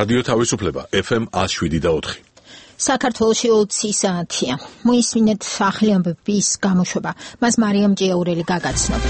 რადიო თავისუფლება FM 107.4. საქართველოში 20 საათია. მოისმინეთ ახალი ამბების გამოშვება. მას მარიამ ჭიაურელი გაგაცნობთ.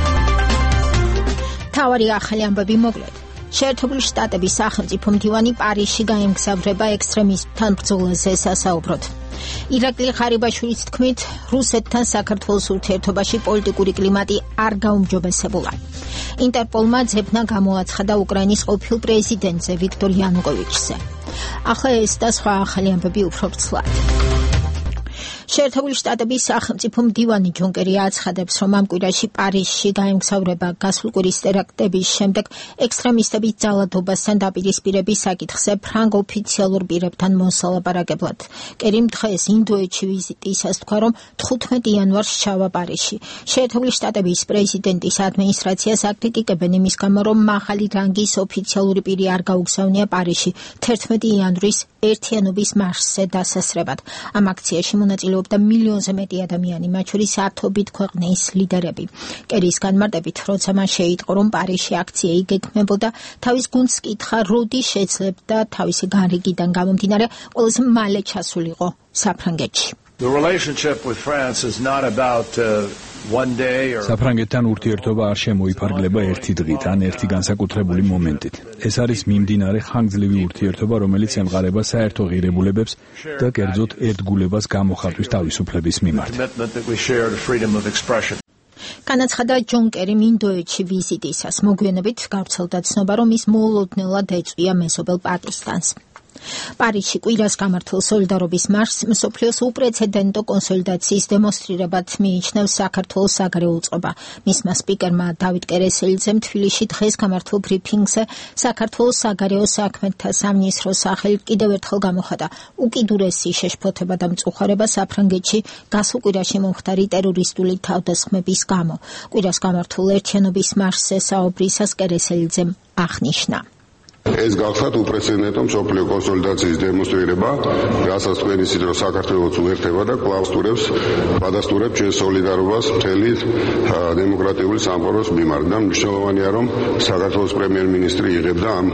თავარი ახალი ამბები მოკლედ. შეერთებული შტატების სახელმწიფო მდივანი პარიზში გაემგზავრება ექსტრემისტთან ბრძოლაზე სასაუბროდ. ირაკლი ღარიბაშვილის თქმით, რუსეთთან საქართველოს ურთიერთობაში პოლიტიკური კლიმატი არ გაუმჯობესებულა. ინტერპოლმა ძებნა გამოაცხადა უკრაინის ყოფილ პრეზიდენტზე ვიქტორ იანუკოვიჩზე. ახლა ეს და სხვა ახალი ამბები უფრო ვრცლად. შეერთებული შტატების სახელმწიფო მდივანი ჯონ კერი აცხადებს, რომ ამ კვირაში პარიზში გაემგზავრება გასულ კვირის ტერაქტების შემდეგ ექსტრემისტების ძალადობასთან დაპირისპირების საკითხზე ფრანგ ოფიციალურ პირებთან მოსალაპარაკებლად. კერიმ დღეს ინდოეთში ვიზიტისას თქვა, რომ 15 იანვარს ჩავა პარიზში. შეერთებული შტატების პრეზიდენტის ადმინისტრაციას აკრიტიკებენ იმის გამო, რომ მაღალი რანგის ოფიციალური პირი არ გაუგზავნია პარიზში 11 იანვრის ერთიანობის მარშზე დასასრებად. ამ აქციაში მონაწილეობდა მილიონზე მეტი ადამიანი, მათ შორის ათობით ქვეყნის ლიდერები. კერის განმარტებით, როცა მან შეიტყო, რომ პარიზში აქცია იგეგმებოდა, თავის გუნდს კითხა, როდი შეძლებდა თავისი განრიგიდან გამომდინარე ყველაზე მალე ჩასულიყო საფრანგეთში. The relationship with France is not about one day or საფრანგეთთან ურთიერთობა არ შემოიფარგლება ერთი დღით ან ერთი განსაკუთრებული მომენტით. ეს არის მიმდინარე ხანგრძლივი ურთიერთობა, რომელიც ემყარება საერთო ღირებულებებს და კერძოდ ერთგულებას გამოხატვის თავისუფლების მიმართ. განაცხადა ჯონ კერიმ ინდოეთში ვიზიტისას. მოგვიანებით გავრცელდა ცნობა, რომ ის მოულოდნელად ეწვია მეზობელ პაკისტანს. პარიზში კვირას გამართულ სოლიდარობის მარშს მსოფლიოს უპრეცედენტო კონსოლიდაციის დემონსტრირებად მიიჩნევს საქართველოს საგარეო უწყება. მისმა სპიკერმა დავით კერესელიძემ თბილისში დღეს გამართულ ბრიფინგზე საქართველოს საგარეო საქმეთა სამინისტროს სახელით კიდევ ერთხელ გამოხატა უკიდურესი შეშფოთება და მწუხარება საფრანგეთში გასულ კვირაში მომხდარი ტერორისტული თავდასხმების გამო. კვირას გამართულ ერთიანობის მარშზე საუბრისას კერესელიძემ აღნიშნა. ეს გახსოვთ უპრეცედენტო მსოფლიო კონსოლიდაციის დემონსტრირება, რასაც თქვენ იცით, რომ საქართველოს უერთდება და კლავსტურებს პადასტურებს ჩვენ სოლიდარობას მთელი დემოკრატიული სამყაროს მიმართ. და მნიშვნელოვანია, რომ საქართველოს პრემიერ-მინისტრი იღებდა ამ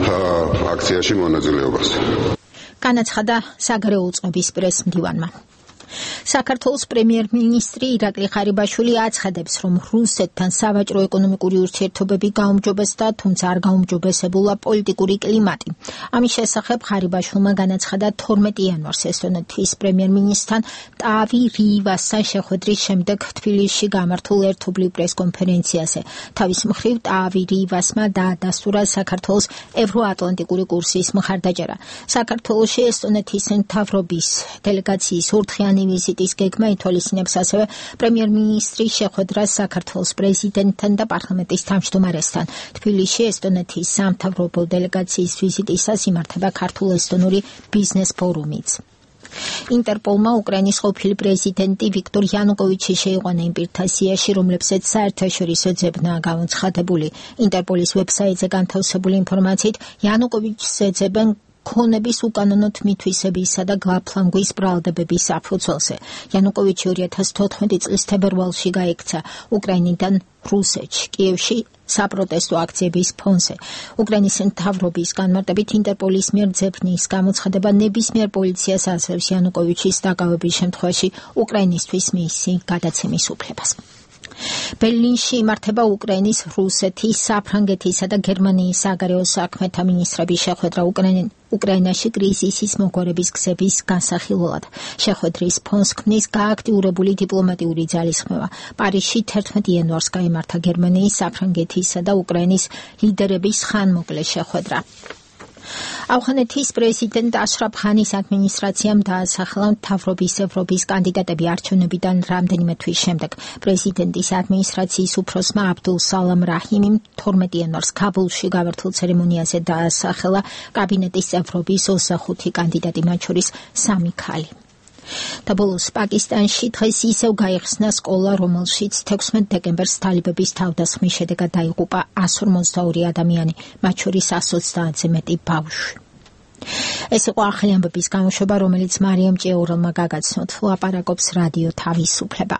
აქციაში მონაწილეობას. განაცხადა საგარეო უწყების პრესმდივანმა. საქართველოს პრემიერ-მინისტრი ირაკლი ღარიბაშვილი აცხადებს, რომ რუსეთთან სავაჭრო-ეკონომიკური ურთიერთობები გაუმჯობესდა, თუმცა არ გაუმჯობესებულა პოლიტიკური კლიმატი. ამის შესახებ ღარიბაშვილმა განაცხადა 12 იანვარს ესტონეთის პრემიერ-მინისტრთან ტავი რივასთან შეხვედრის შემდეგ თბილისში გამართულ ერთობლივ პრესკონფერენციაზე. თავის მხრივ ტავი რივასმა დაადასტურა საქართველოს ევროატლანტიკური კურსის მხარდაჭერა. საქართველოში ესტონეთის მთავრობის დელეგაციის ორდღიანი ვიზიტის გეგმა ითვალისწინებს ასევე პრემიერ-მინისტრის შეხვედრას საქართველოს პრეზიდენტთან და პარლამენტის თავმჯდომარესთან. თბილისში ესტონეთის სამთავრობო დელეგაციის ვიზიტისას იმართება ქართულ-ესტონური ბიზნეს ფორუმიც. ინტერპოლმა უკრაინის ყოფილი პრეზიდენტი ვიქტორ იანუკოვიჩი შეიყვანა იმ პირთა სიაში, რომლებსაც საერთაშორისო ძებნა გამოცხადებული. ინტერპოლის ვებსაიტზე განთავსებული ინფორმაციით იანუკოვიჩს ეძებენ ქონების უკანონო თვითვისებისა და გაფლანგვის ბრალდებების საფუძველზე. იანუკოვიჩი 2014 წლის თებერვალში გაიქცა უკრაინიდან რუსეთში, კიევში საპროტესტო აქციების ფონზე. უკრაინის მთავრობის განმარტებით ინტერპოლის მიერ ძებნის გამოცხადება ნებისმიერ პოლიციას აძლევს იანუკოვიჩის დაკავების შემთხვევაში უკრაინისთვის მისი გადაცემის უფლებას. ბერლინში იმართება უკრაინის, რუსეთის, საფრანგეთისა და გერმანიის საგარეო საქმეთა მინისტრების შეხვედრა უკრაინაში კრიზისის მოგვარების გზების განსახილველად. შეხვედრის ფონს ქმნის გააქტიურებული დიპლომატიური ძალისხმევა. პარიზში 11 იანვარს გაიმართა გერმანიის, საფრანგეთისა და უკრაინის ლიდერების ხანმოკლე შეხვედრა. ავღანეთის პრეზიდენტ აშრაფ ღანის ადმინისტრაციამ დაასახელა მთავრობის ევროპის კანდიდატები არჩევნებიდან რამდენიმე თვის შემდეგ. პრეზიდენტის ადმინისტრაციის უფროსმა აბდულ სალამ რაჰიმიმ 12 იანვარს ქაბულში გამართულ ცერემონიაზე დაასახელა კაბინეტის წევრობის 25 კანდიდატი, მათ შორის 3 ქალი. და ბოლოს პაკისტანში დღეს ისევ გაიხსნა სკოლა, რომელშიც 16 დეკემბერს თალიბების თავდასხმის შედეგად დაიღუპა 152 ადამიანი, მათ შორის 130-ზე მეტი ბავშვი. ეს იყო ახალი ამბების გამოშვება, რომელიც მარიამ ჭიაურელმა გაგაცნოთ. ლაპარაკობს რადიო თავისუფლება.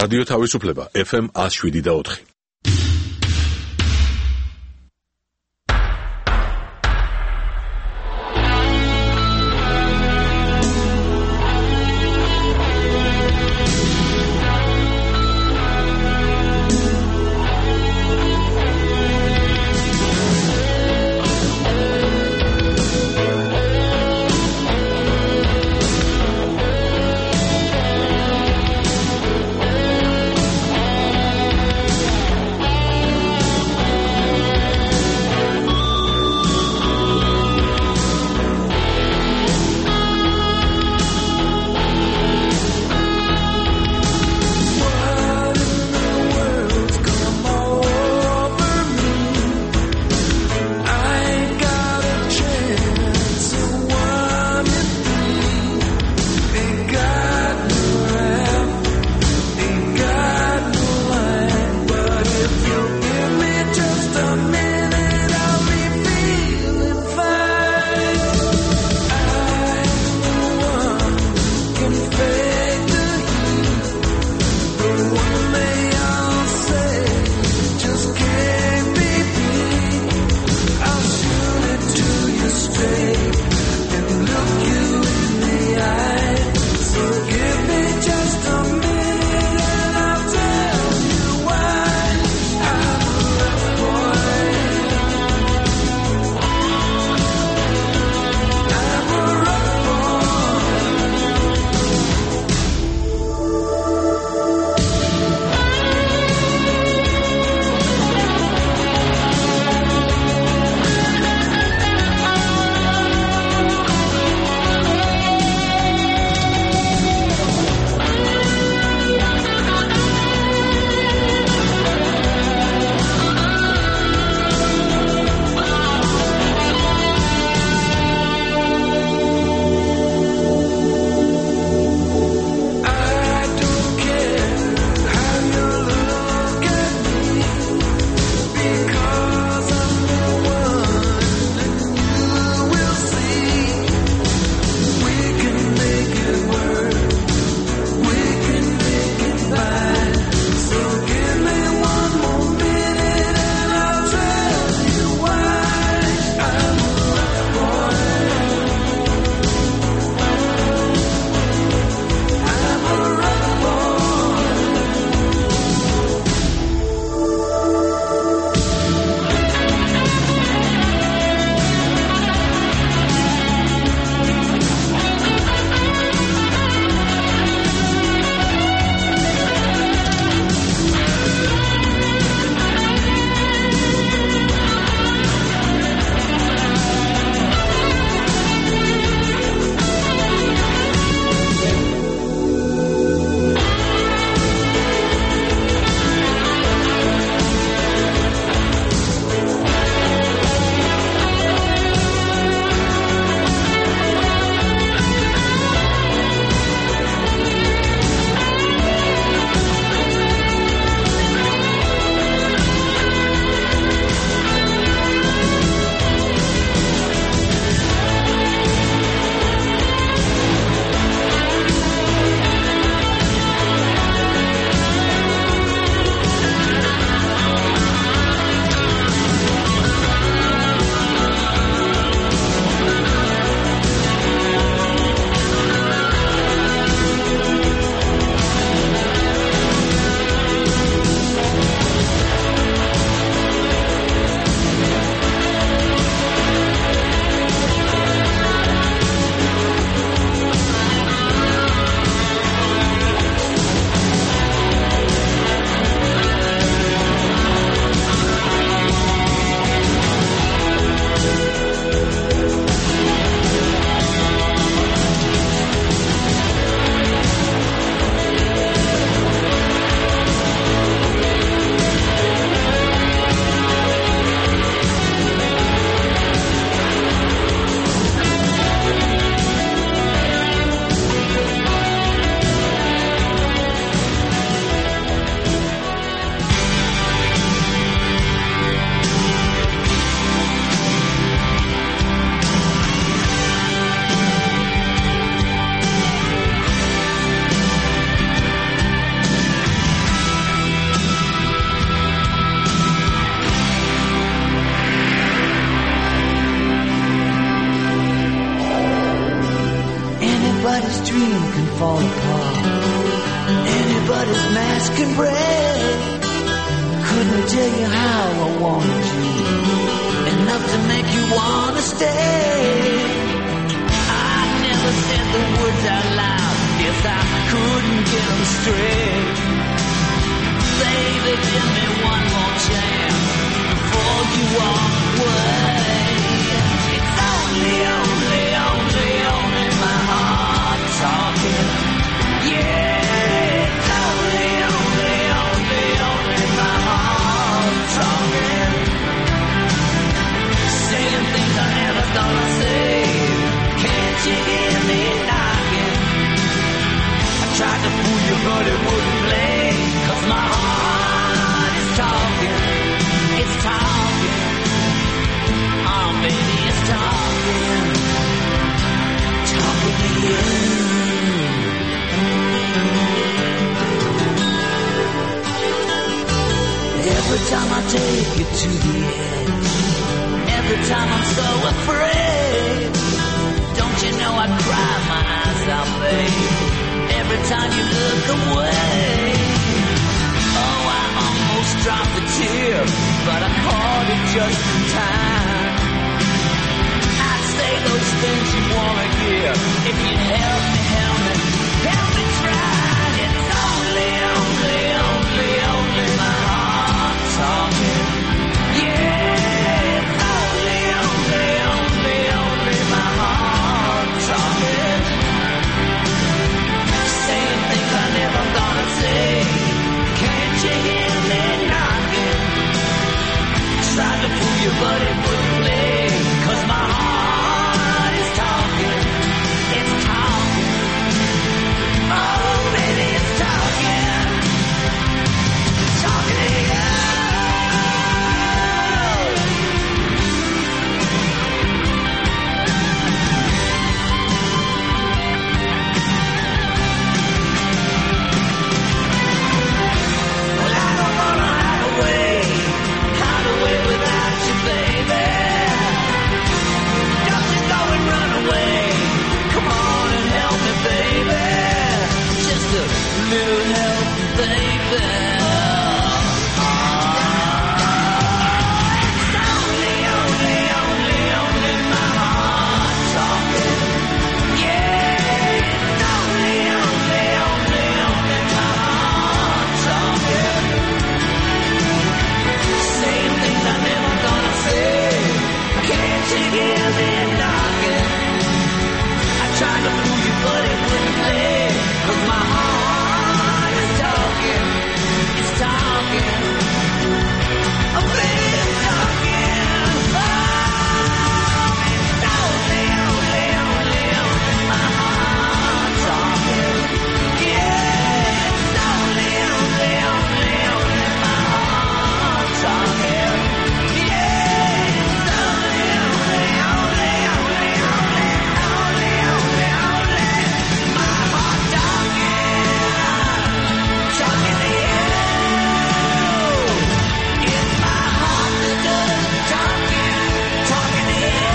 რადიო თავისუფლება FM 107.4. fall apart. Anybody's mask can break. Couldn't tell you how I wanted you, enough to make you wanna stay. I never said the words out loud, guess I couldn't get them straight. Baby, give me one more chance before you walk away. It's only my heart talking. Yeah, it's only my heart talking. Saying things I never thought I'd say. Can't you hear me knocking? I tried to fool you, but it wouldn't play. 'Cause my heart is talking. It's talking. Oh, baby, it's talking. Talking to you. Every time I take you to the edge, every time I'm so afraid, don't you know I cry my eyes out, babe, every time you look away. Oh, I almost dropped a tear, but I caught it just in time. I'd say those things you wanna hear if you help me try. It's only my heart talking. Yeah, it's only my heart talking. Saying things I never thought I'd say. Can't you hear me knocking? Tried to fool you, but it wouldn't play. 'Cause my heart is talking. It's talking. Oh, baby, it's talking. Talking to you. Well, I don't wanna hide away without you, baby. Don't you go and run away. Come on and help me, baby. Just a little help, baby. It's only my heart talking. Yeah, it's only my heart talking. Saying things I never thought I'd say. Can't you hear me knocking? I tried to fool you, but it wouldn't play. 'Cause my heart is talking. It's talking. Oh, baby, it's talking. Oh, it's only my heart talking. Yeah, it's only my heart talking. Yeah, it's only my heart talking. Talking to you. It's my heart that does talking. Talking to you.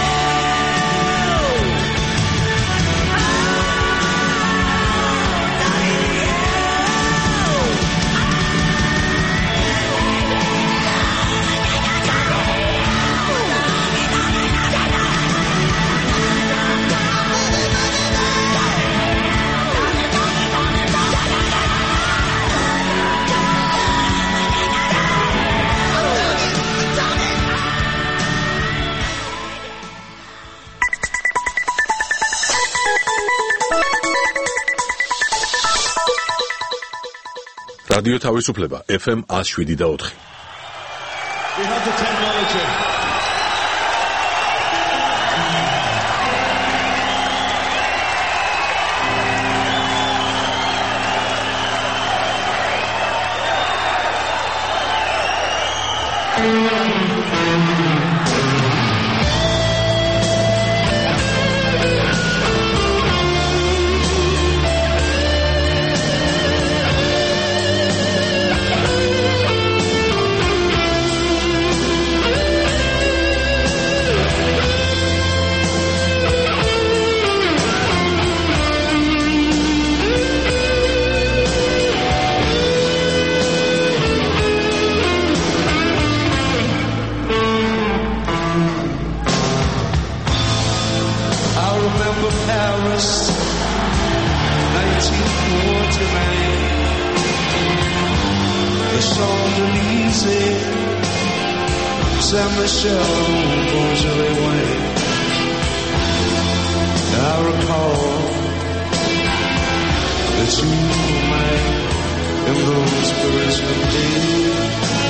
რადიო თავისუფლება FM 107.4. We have the technology. the Champs-Élysées, Saint-Michel, Beaujolais. I recall that you were mine in those Parisian days.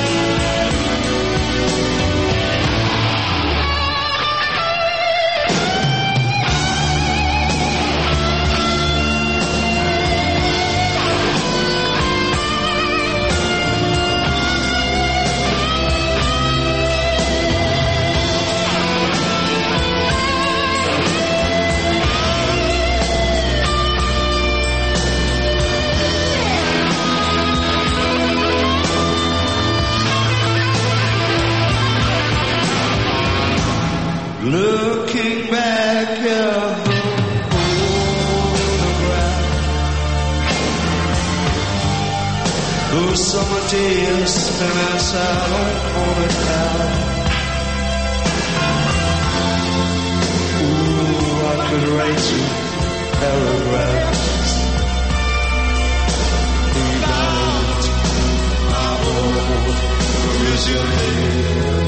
Looking back at the photograph, those summer days spent outside on the town. Ooh, I could write you paragraphs about my old Parisian days.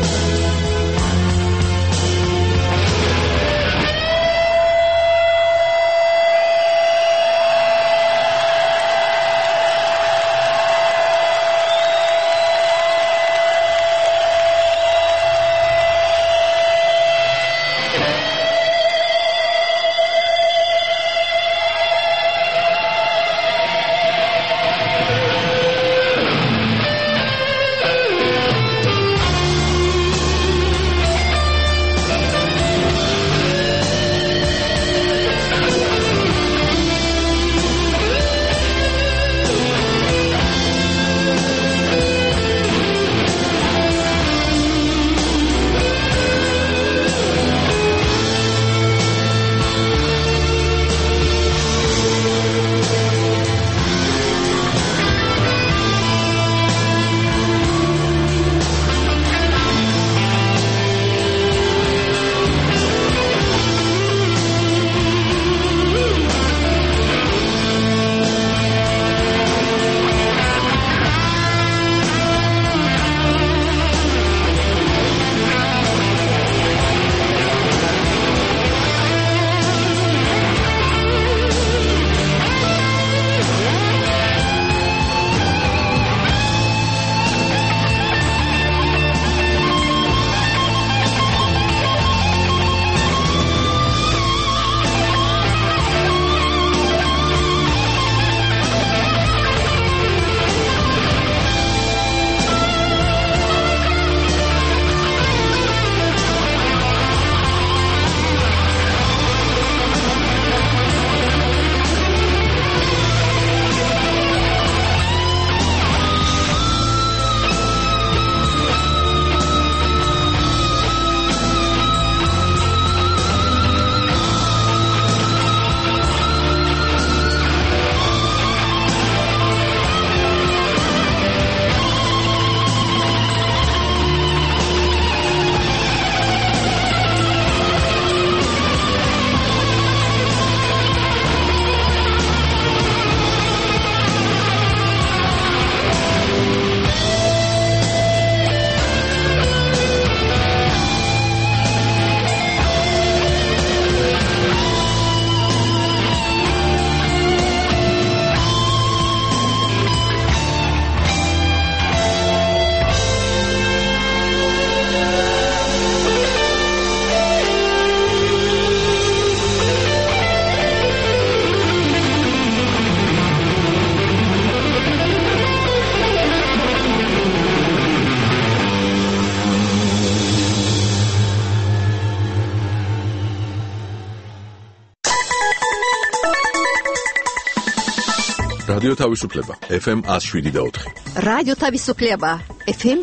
რადიო თავისუფლება FM 107.4 რადიო თავისუფლება FM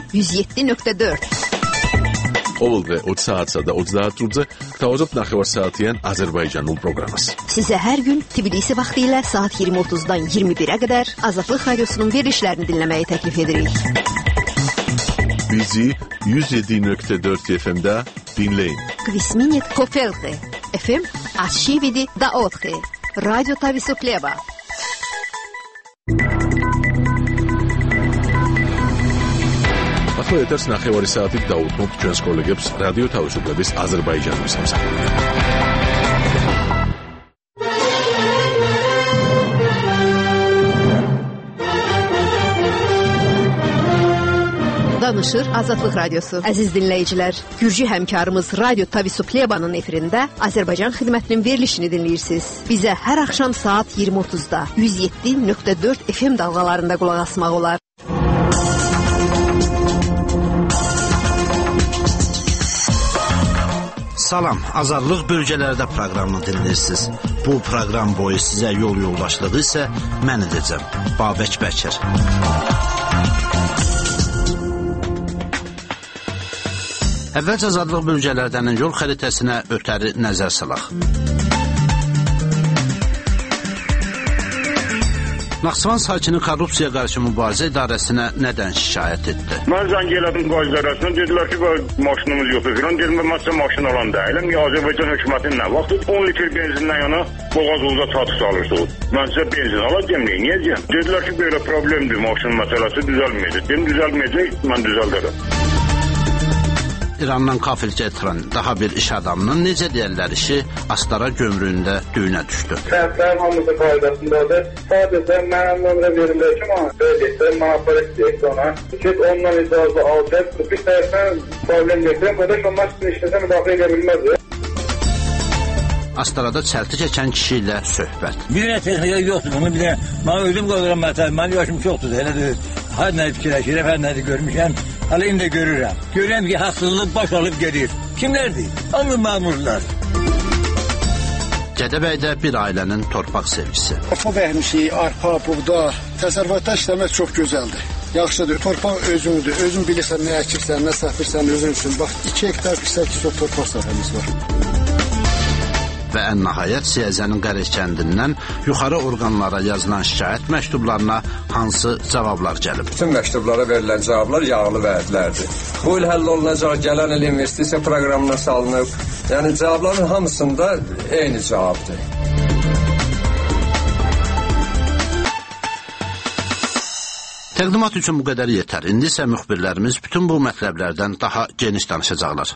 107.4 ყოველდღე 20 საათსა და 30 minutზე გთავაზობთ ნახევარსაათიან აზერბაიჯანულ პროგრამას. Size her gün Tbilisi vaxtilə saat 20:30-dan 21-ə qədər Azadlıq Radiosunun verilişlərini dinləməyi təklif edirik. Bizi 107.4 FM-də dinləyin. Kvisminit Kofelte FM 107.4 Radyo Tavisupleva. ახლა ეთერს ნახევარი საათით დაუთმობთ ჩვენს კოლეგებს რადიო თავისუფლების აზერბაიჯანის სამსახურში. Danışır Azadlıq Radyosu. Əziz dinləyicilər, Gürcü həmkarımız Radyo Tavisuplyebanın efirində Azərbaycan xidmətinin verilişini dinləyirsiniz. Bizə hər axşam saat 20:30-da 107.4 FM dalğalarında qulaq asmaq olar. Salam, Azadlıq bölgələrdə proqramını dinləyirsiniz. Bu proqram boyu sizə yol yoldaşlığı isə mən edəcəm, Babək Bəkir. Əvvəlcə Azadlıq bölgələrdən yol xəritəsinə ötəri nəzər salaq. Naxçıvan sakini korrupsiya qarşı mübarizə idarəsinə nədən şikayət etdi? Mən zəng elədim qazilər arasında, dedilər ki, maşınımız yoxdur filan. Dedim, mən sizə maşın olan deyiləm. Azərbaycan hökumətinin nə vaxtı 10 litr benzindən yana Boğazolda çatış alırdıq. Mən sizə benzin alacağım, neyəcəyəm? Dedilər ki, belə problemdir, maşın məsələsi düzəlməyəcək. Dedim, düzəlməyəcək, mən düzəldərəm. İrandan kafilcə etiran daha bir iş adamının necə deyərlər işi Astara gömrüyündə düyünə düşdü. Səhvlərin hamısı qaydasındadır. Sadəcə mənim nömrə verirlər ki, böyləkdə mənafəlik deyək ona. Get ondan icazə alacaq. Bir tərəfdən problem deyək. Qardaş, onlar sizin işinizə müdaxilə edə bilməzdir. Astarada çəlti çəkən kişi ilə söhbət. Bir dənə texnika yoxdur. Bunu bir dənə, mən özüm qoyuram məsələn. Mənim yaşım çoxdur. Elə deyil. Hər nə fikirləşirəm, hər nə görmüşəm. Hələ indi də görürəm. Görürəm ki, haqsızlıq baş alıb gedir. Kimlərdir? Hamı məmurlar. Gədəbəydə bir ailənin torpaq sevgisi. Arpa bəhmişik, arpa, buğda. Təsərrüfatda işləmək çox gözəldir. Yaxşıdır. Torpaq özündür. Özün bilirsən, nə əkirsən, nə səpirsən özün üçün. Bax, 2 hektar 800 torpaq sahəmiz var. Və ən nəhayət Siyəzənin Qərəz kəndindən yuxarı orqanlara yazılan şikayət məktublarına hansı cavablar gəlib? Bütün məktublara verilən cavablar yağlı vədlərdir. Bu il həll olunacaq, gələn il investisiya proqramına salınıb. Yəni cavabların hamısında eyni cavabdır. Təqdimat üçün bu qədər yetər. İndi isə müxbirlərimiz bütün bu mətləblərdən daha geniş danışacaqlar.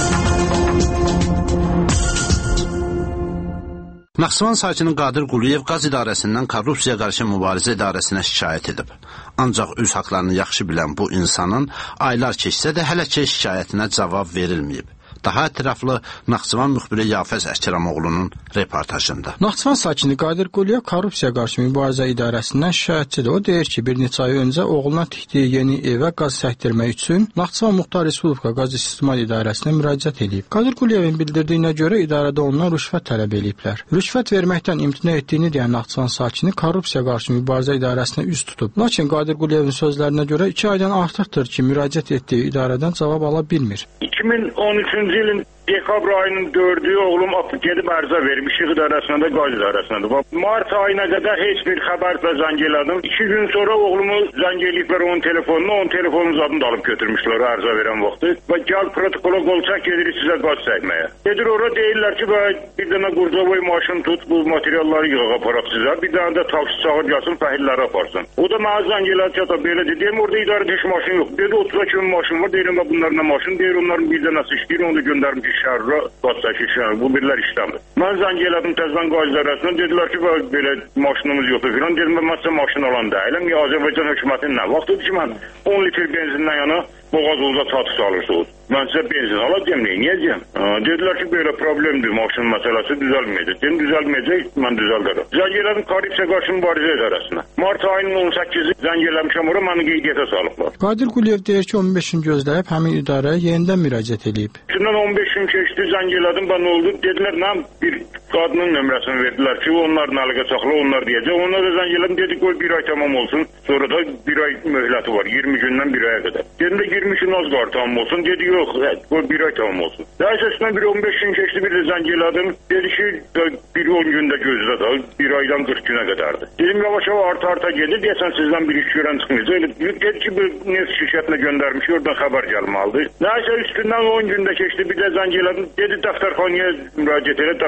Naxçıvan sakini Qadir Quliyev qaz idarəsindən korrupsiya qarşı mübarizə idarəsinə şikayət edib. Ancaq öz haqlarını yaxşı bilən bu insanın aylar keçsə də hələ ki şikayətinə cavab verilməyib. Daha ətraflı Naxçıvan müxbiri Yafəz Əkramoğlu'nun reportajında. Naxçıvan sakini Qadir Quliyev korrupsiya qarşı mübarizə idarəsindən şikayətçidir. O deyir ki, bir neçə ay öncə oğluna tikdiyi yeni evə qaz çəkdirmək üçün Naxçıvan Muxtar Respublika Qaz İstismar İdarəsinə müraciət edib. Qadir Quliyevin bildirdiyinə görə idarədə ondan rüşvət tələb ediblər. Rüşvət verməkdən imtina etdiyini deyən Naxçıvan sakini korrupsiya qarşı mübarizə idarəsinə üz tutub. Lakin Qadir Quliyevin sözlərinə görə 2 aydan artıqdır ki, müraciət etdiyi idarədən cavab ala bilmir. 2013-cü ilin dekabr ayının 4-ü oğlum gedib ərzə verib İşıq İdarəsinə də Qaz İdarəsinə də. Mart ayına qədər heç bir xəbərlə zəng elədim. 2 gün sonra oğlumu zəng eləyiblər onun telefonuna, onun telefonun zadını da alıb götürmüşlər ərzə verən vaxtı. Və gəl protokola qol çək, gedirik sizə qaz çəkməyə. Gedir orada deyirlər ki, bir dənə qurcavoy maşın tut, bu materialları yığaq aparaq sizə. Bir dənə də taksi çağır gəlsin, fəhilləri aparsın. O da mənə zəng elədi ki, belə deyim, orada idarədə heç maşın yox. Dedi 30 kimi maşın var, deyirəm bunların nə maşın, deyir onların bir dənəsi işləyir, onu da göndərmiş şəhərə qaz çəkir, bu birlər işləmir. Mən zəng elədim təzədən qaz idarəsinə, dedilər ki, belə maşınımız yoxdur filan. Dedim, mən sizə maşın olan deyiləm. Azərbaycan hökumətinin nə vaxtıdır ki, mən 10 litr benzindən yana Boğazolda çatış alırsınız. Mən sizə benzin alacağım, neyəcəyəm? Dedilər ki, belə problemdir, maşın məsələsi düzəlməyəcək. Dedim, düzəlməyəcək, mən düzəldərəm. Zəng elədim korrupsiya qarşı mübarizə idarəsinə. Mart ayının 18-i zəng eləmişəm ora, məni qeydiyyata salıblar. Qadir Quliyev deyir ki, 15 gün gözləyib həmin idarəyə yenidən müraciət edib. Üstündən 15 gün keçdi, zəng elədim, nə oldu? Dedilər, bir qadının nömrəsini verdilər ki, onların əlaqə saxla, onlar deyəcək. Onlar da zəng elədim, dedi, qoy bir ay tamam olsun. Sonra da bir ay möhləti var, 20 gündən bir aya qədər. Dedim də 20 gün az var tamam olsun. Dedi, yox, qoy bir ay tamam olsun. Daha üstündən bir 15 gün keçdi, bir də zəng elədim. Dedi ki, bir 10 gündə gözlə da, bir aydan 40 günə qədərdir. Dedim, yavaş-yavaş arta gedir, deyəsən sizdən bir iş görən çıxmayacaq. Dedi ki, bir neft şirkətinə göndərmiş, oradan xəbər gəlməlidir. Nəysə üstündən 10 gündə keçdi, bir də zəng elədim. Dedi, dəftərxanaya müraciət elə, dəftərxanada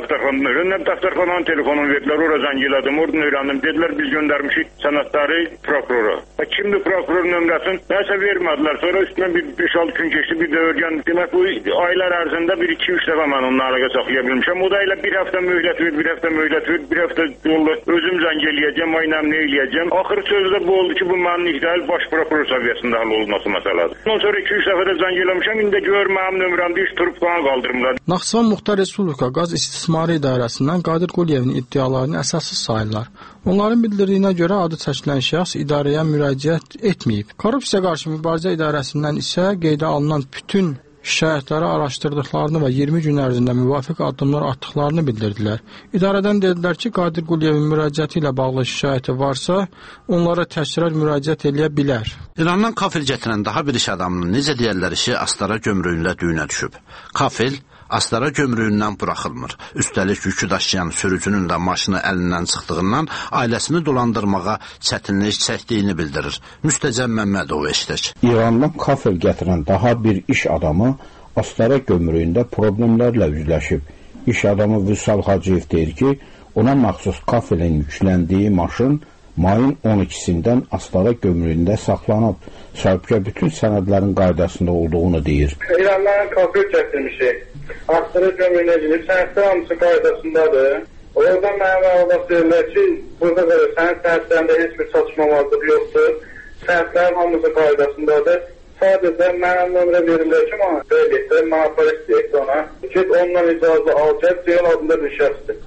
Olmuyor. Önden Dastarxananın telefonunu verdiler. Oraya zəng elədim. Oradan öyrəndim. Dediler biz göndermişik sənədləri prokurora. Kimdi prokurorun nömrəsini? Nəsə vermədilər. Sonra üstündən bir 5-6 gün keçdi. Bir də öyrən. Demək bu aylar ərzində 1-2-3 dəfə mən onunla əlaqə saxlaya bilmişəm. O da elə bir həftə möhlət ver, bir həftə möhlət ver, bir həftə yolda özüm zəng eləyəcəm, aynəm nə eləyəcəm. Axır sözdə bu oldu ki, bu mənim iqdal baş prokuror səviyyəsində həll olunması məsələdir. Ondan sonra 2-3 dəfə də zəng eləmişəm. İndi gör mənim nömrəmdə iş trubkanı qaldırımlar. Naxçıvan Muxtar Respublika Qaz İstismarı İdarəsindən Qadir Quliyevin iddialarını əsassız sayırlar. Onların bildirdiyinə görə adı çəkilən şəxs idarəyə müraciət etməyib. Korrupsiya qarşı mübarizə idarəsindən isə qeydə alınan bütün şikayətləri araşdırdıqlarını və 20 gün ərzində müvafiq addımlar atdıqlarını bildirdilər. İdarədən dedilər ki, Qadir Quliyevin müraciəti ilə bağlı şikayəti varsa, onlara təkrar müraciət eləyə bilər. İrandan kafil gətirən daha bir iş adamının necə deyərlər işi Astara gömrüyündə düyünə düşüb. Kafil Astara gömrüyündən buraxılmır. Üstəlik yükü daşıyan sürücünün də maşını əlindən çıxdığından ailəsini dolandırmağa çətinlik çəkdiyini bildirir. Müstəcəm Məmmədov eşitək. İrandan kafel gətirən daha bir iş adamı Astara gömrüyündə problemlərlə üzləşib. İş adamı Vüsal Hacıyev deyir ki, ona məxsus kafelin yükləndiyi maşın mayın 12-sindən Astara gömrüyündə saxlanıb. Sahibkar bütün sənədlərin qaydasında olduğunu deyir. İrandan kafel gətirmişik. Astara gömrüyünə gidib, sənədlər hamısı qaydasındadır. Oradan mənə məlumat verirlər ki, burada belə sənədlərində heç bir çatışmamazlıq yoxdur. Sənədlərin hamısı qaydasındadır. Sadəcə mənə nömrə verirlər ki, mənə polis deyək ki, ona. Git ondan icazə alacaq, deyil adında bir şəxsdir.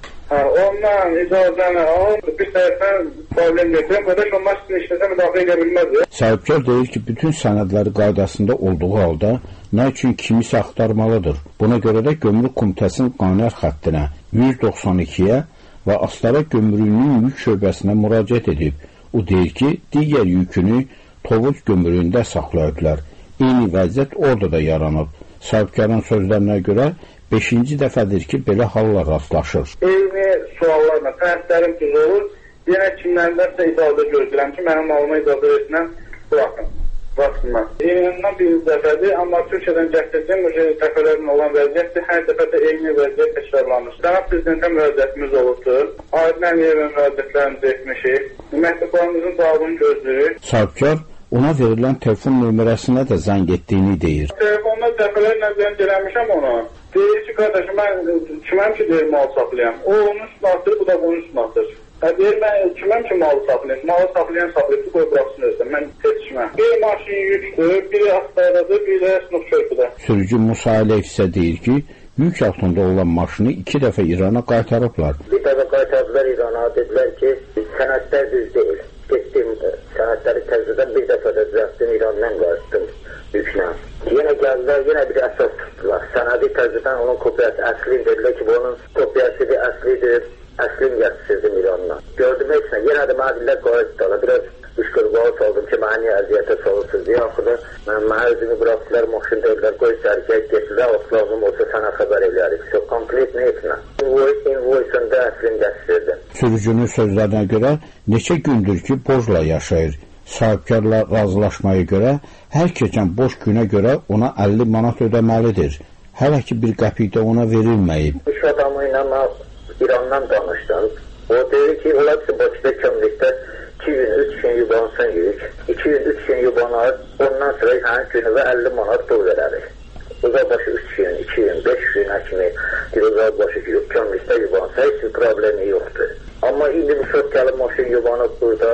Ondan icazəni al, bir tərəfdən problem getirəm, qardaş onlar sizin işinizə müdafiə edə bilməzdir. Sahibkar deyir ki, bütün sənədləri qaydasında olduğu halda nə üçün kimisə axtarmalıdır. Buna görə də Gömrük Komitəsinin qaynaq xəttinə 192-yə və Astara gömrüyünün yük şöbəsinə müraciət edib. O deyir ki, digər yükünü Tovuz gömrüyündə saxlayıblar. Eyni vəziyyət orada da yaranıb. Sahibkarın sözlərinə görə 5-ci dəfədir ki, belə hallar rastlaşır. Eyni suallarla sənədlərim düz olur. Yenə kimlərindənsə icazə gözləyirəm ki, mənim malıma icazə versinəm, bıraxsınlar. Eynindən bir dəfədir, amma Türkiyədən gətirəcəm dəfələrin olan vəziyyətdir. Hər dəfədə eyni vəziyyət təkrarlanır. Cənab Prezidentə müraciətimiz olubdur. Aydın Əliyevə müraciətlərimizi etmişik. Məktublarımızın cavabını gözləyirik. Sahibkar ona verilən telefon nömrəsinə də zəng etdiyini deyir. Telefonda dəfələrlə zəng eləmişəm ona. Deyir ki, qardaşım, mən kiməm ki, deyir, mal saxlayam. O onun üstünə atır, bu da bunun üstünə atır. Deyir, mən kiməm ki, malı saxlayam. Malı saxlayan saxlayıb, qoy bıraxsın özdən, mən yetişməm. Bir maşın yüktür, biri Astaradır, biri də Sınıq Körpüdə. Sürücü Musa Əliyev isə deyir ki, yük altında olan maşını 2 dəfə İrana qaytarıblar. Bir dəfə qaytardılar İrana, dedilər ki, sənədlər düz deyil. Getdim, sənədləri təzədən bir dəfə də düzəltdim, İrandan qayıtdım yüklə. Yenə gəldilər, yenə bir əsas tutdular. Sənədi təzədən onun kopyası əslidir, dedilər ki, bu onun kopyasıdır, əslidir, əslin gətirsizdim İrandan. Gördüm heç nə, yenə də mənə dillər qayıtdılar, biraz qışqırbağı saldım ki, mənə niyə əziyyətə salırsınız deyə, axıda mənə özümü bıraxdılar, maşın dedilər, qoy sərkək getirlər, o lazım olsa sənə xəbər eləyərik. Çox konkret nə etmə. Invoice-ında əslin gətirsizdim. Sürücünün sözlərinə görə neçə gündür ki, borcla yaşayır. Sahibkarla razılaşmaya görə hər keçən boş günə görə ona 50 manat ödəməlidir. Hələ ki bir qəpik də ona verilməyib. İş adamı ilə mən İrandan danışdım. O deyir ki, ola ki, Bakıda kömrükdə 2 gün, 3 gün yubansın yük. 2 gün, 3 gün yubanar, ondan sonra hər günü və 50 manat pul verərik. Uzaqbaşı 3 gün, 2 gün, 5 günə kimi uzaqbaşı kömrükdə yubansa heç bir problemi yoxdur. Amma indi bu çox gəlib maşın yubanıb burada.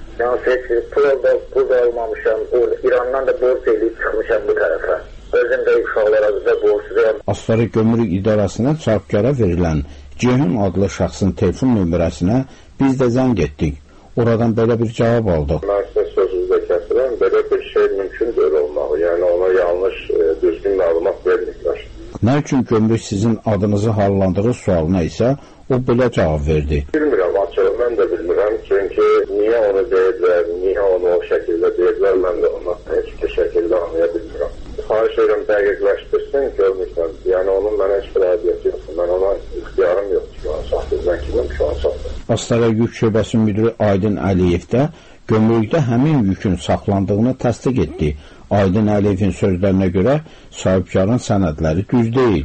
Yəni, pul da almamışam, İrandan da borc eləyib çıxmışam bu tərəfə. Özüm də uşaqlar azıda borcluyam. Astara Gömrük İdarəsindən sahibkara verilən Ceyhun adlı şəxsin telefon nömrəsinə biz də zəng etdik. Oradan belə bir cavab aldıq. Mən sizə sözünüzdə kəsirəm, belə bir şey mümkün deyil olmağı. Yəni, ona yanlış, düzgün məlumat verməklər. Nə üçün Gömrük sizin adınızı hallandırır sualına isə o belə cavab verdi. Bilmirəm, açıq, mən də bilmirəm. Çünki niyə onu deyirlər, niyə onu o şəkildə deyirlər, mən də ona heç bir şəkildə anlaya bilmirəm. Xahiş edirəm, dəqiqləşdirsin, görmüşsən. Yəni, onun mənə heç bir ədiyyəti yoxdur. Mən ona ixtiyarım yoxdur ki, onu saxdır. Mən kimim ki, onu saxdır. Astara Yük Şöbəsinin müdürü Aydın Əliyev də gömrükdə həmin yükün saxlandığını təsdiq etdi. Aydın Əliyevin sözlərinə görə sahibkarın sənədləri düz deyil.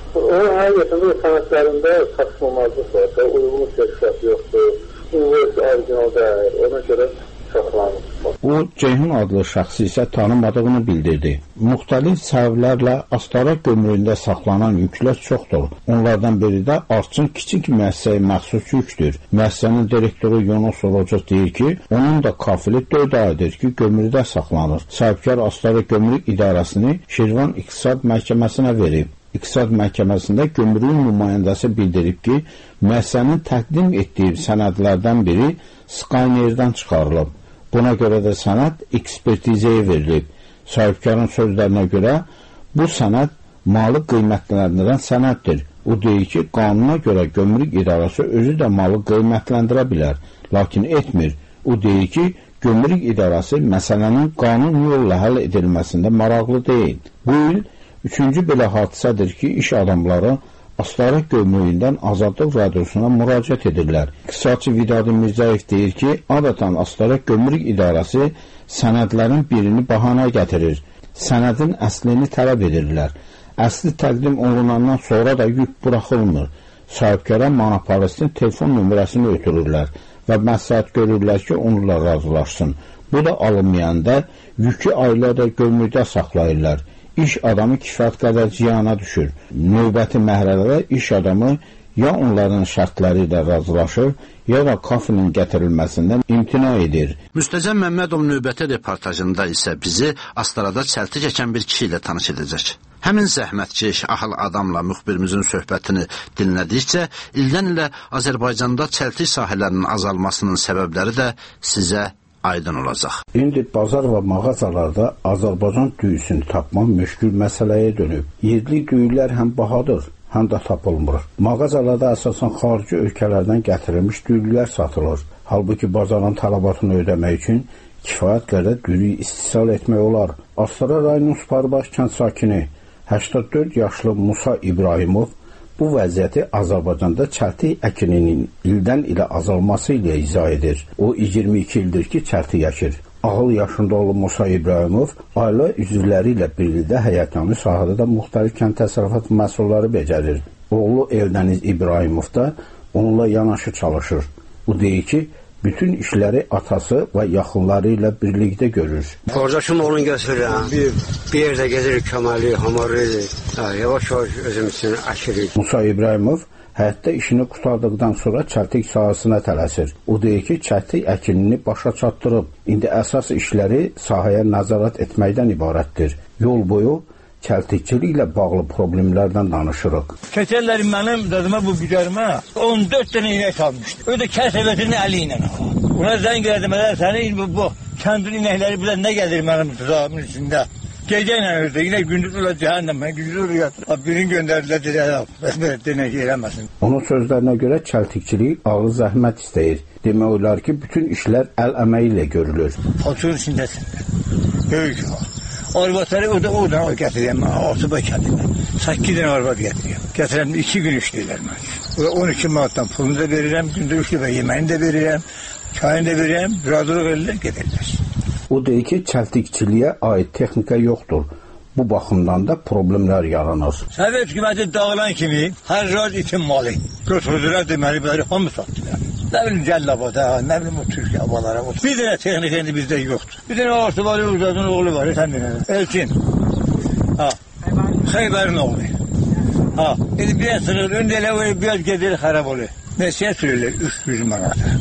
O həqiqətən də sənədlərində çatışmamazlıq var, uyğun sertifikat yoxdur, universitet orijinal deyil, ona görə saxlanır. O, Ceyhun adlı şəxsi isə tanımadığını bildirdi. Müxtəlif səbəblərlə Astara gömrüyündə saxlanan yüklər çoxdur. Onlardan biri də Arçın kiçik müəssisəyə məxsus yükdür. Müəssisənin direktoru Yunus Olacaq deyir ki, onun da kafili 4 aydır ki, gömrüdə saxlanır. Sahibkar Astara Gömrük İdarəsini Şirvan İqtisad Məhkəməsinə verib. İqtisad Məhkəməsində gömrüyün nümayəndəsi bildirib ki, müəssisənin təqdim etdiyi sənədlərdən biri Skaynerdən çıxarılıb. Buna görə də sənəd ekspertizəyə verilib. Sahibkarın sözlərinə görə bu sənəd malı qiymətləndirən sənəddir. O deyir ki, qanuna görə gömrük idarəsi özü də malı qiymətləndirə bilər, lakin etmir. O deyir ki, gömrük idarəsi məsələnin qanun yolla həll edilməsində maraqlı deyil. Bu il 3-cü belə hadisədir ki, iş adamları Astara gömrüyündən Azadlıq Radiosuna müraciət edirlər. İqtisadçı Vidadi Mirzəyev deyir ki, adətən Astara Gömrük İdarəsi sənədlərin birini bəhanə gətirir. Sənədin əslini tələb edirlər. Əsli təqdim olunandan sonra da yük buraxılmır. Sahibkara monopolistin telefon nömrəsini ötürürlər və məsləhət görürlər ki, onunla razılaşsın. Bu da alınmayanda yükü aylarda gömrükdə saxlayırlar. İş adamı kifayət qədər ziyana düşür. Növbəti mərhələdə iş adamı ya onların şərtləri ilə razılaşır, ya da kafinin gətirilməsindən imtina edir. Müstəzəm Məmmədov növbəti reportajında isə bizi Astarada çəlti çəkən bir kişi ilə tanış edəcək. Həmin zəhmətkeş, ahıl adamla müxbirimizin söhbətini dinlədikcə, ildən ilə Azərbaycanda çəltik sahələrinin azalmasının səbəbləri də sizə aydın olacaq. İndi bazar və mağazalarda Azərbaycan düyüsünü tapmaq müşkül məsələyə dönüb. Yerli düyülər həm bahadır, həm də tapılmır. Mağazalarda əsasən xarici ölkələrdən gətirilmiş düyülər satılır. Halbuki bazarın tələbatını ödəmək üçün kifayət qədər düyü istehsal etmək olar. Astara rayonunun Suparbaş kənd sakini 84 yaşlı Musa İbrahimov bu vəziyyəti Azərbaycanda çəltik əkininin ildən ilə azalması ilə izah edir. O 22 ildir ki, çəltik əkir. Ağıl yaşında olan Musa İbrahimov ailə üzvləri ilə birlikdə həyətyanı sahədə də müxtəlif kənd təsərrüfat məhsulları becərir. Oğlu Eldəniz İbrahimov da onunla yanaşı çalışır. O deyir ki, bütün işləri atası və yaxınları ilə birlikdə görür. Qardaşım oğlunu götürürəm. Bir yerdə gedirik, köməli, hamarlıydı. Yavaş-yavaş özüm üçün əkirik. Musa İbrahimov həyətdə işini qurtardıqdan sonra çəltik sahəsinə tələsir. O deyir ki, çəltik əkinini başa çatdırıb. İndi əsas işləri sahəyə nəzarət etməkdən ibarətdir. Yol boyu çəltikçiliklə bağlı problemlərdən danışırıq. Keçərlər mənim dadıma bu gücərimə 14 dənə inək almışdı. O da kəsəvətini əli ilə. Ona zəng elədim, səni bu kəndin inəkləri bilən nə gəlir mənim tuzağımın içində. Gecə ilə öldü, yine gündüz ola cəhənnəm, mən gündüz oraya birini göndərdilər, dedilər, denək eləməsin. Onun sözlərinə görə çəltikçilik ağır zəhmət istəyir. Demək olar ki, bütün işlər əl əməyi ilə görülür. Oturun içindəsində, böyük o. Arvatları oradan gətirəyəm, Asıba kəndində. 8 dənə arvat gətirəyəm. Gətirəm, 2 gün işləyirlər mən. 12 manatdan pulunu da verirəm, gündə 3 dəfə yeməyini də verirəm, çayını da verirəm, razılıq edirlər, gedirlər. O deyir ki, çəltikçiliyə aid texnika yoxdur. Bu baxımdan da problemlər yaranır. Sovet hökuməti dağılan kimi hər raz itin malı. Götürdülər deməli, bəri hamı satdılar. Nə bilim Cəllabada, nə bilim o Türkiyə havalara. Bir dənə texnika indi bizdə yoxdur. Bir dənə ağası var, Uzadın oğlu var, sən dənə. Elçin. Xeybərin oğlu. İndi bir sınır, öndə elə biraz gedir, xərab olur. Nəsiyə sürürlər? 300 manata.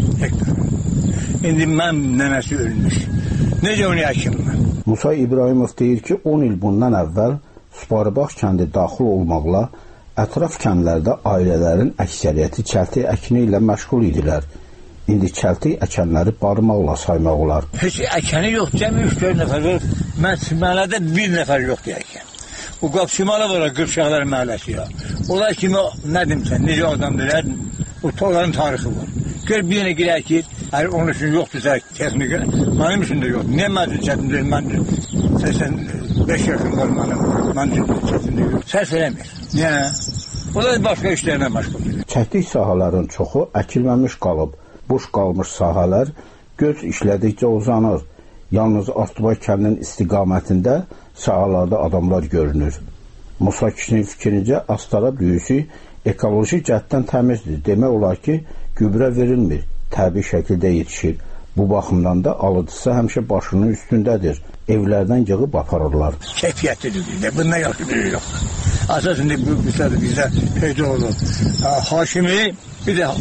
İndi mən nənəsi ölmüş. Necə onu əkim mən? Musa İbrahimov deyir ki, 10 il bundan əvvəl Suparbax kəndi daxil olmaqla ətraf kəndlərdə ailələrin əksəriyyəti çəltik əkini ilə məşğul idilər. İndi çəltik əkənləri barmaqla saymaq olar. Heç əkəni yox, cəmi 3-4 nəfər var. Məhəllədə 1 nəfər yoxdur əkən. O qapşımalı var, Qırşaqlar məhəlləsi ya. Onlar kimi, nə demsən, necə adamdırlar, onların tarixi var. Gör bir dənə girək ki, onun üçün yoxdursa texnika, mənim üçün də yoxdur. Niyə mənim çətimdir, mən 85 yaşım var mənim çətimdir yoxdur. Səs eləmir. Niyə? O da başqa işlərlə məşğuldur. Çəltik sahələrin çoxu əkilməmiş qalıb. Boş qalmış sahələr göz işlədikcə uzanır. Yalnız Artubay kəndinin istiqamətində sahələrdə adamlar görünür. Musa kişinin fikrincə Astara düyüsü ekoloji cəhətdən təmizdir. Demək olar ki, gübrə verilmir, təbii şəkildə yetişir. Bu baxımdan da alıcısı həmişə başının üstündədir. Evlərdən yığıb aparırlar. Keyfiyyətlidir bizdə. Bundan yaxşı bir yox. Əsasında bizdə peyda olur. Haşimi, bir də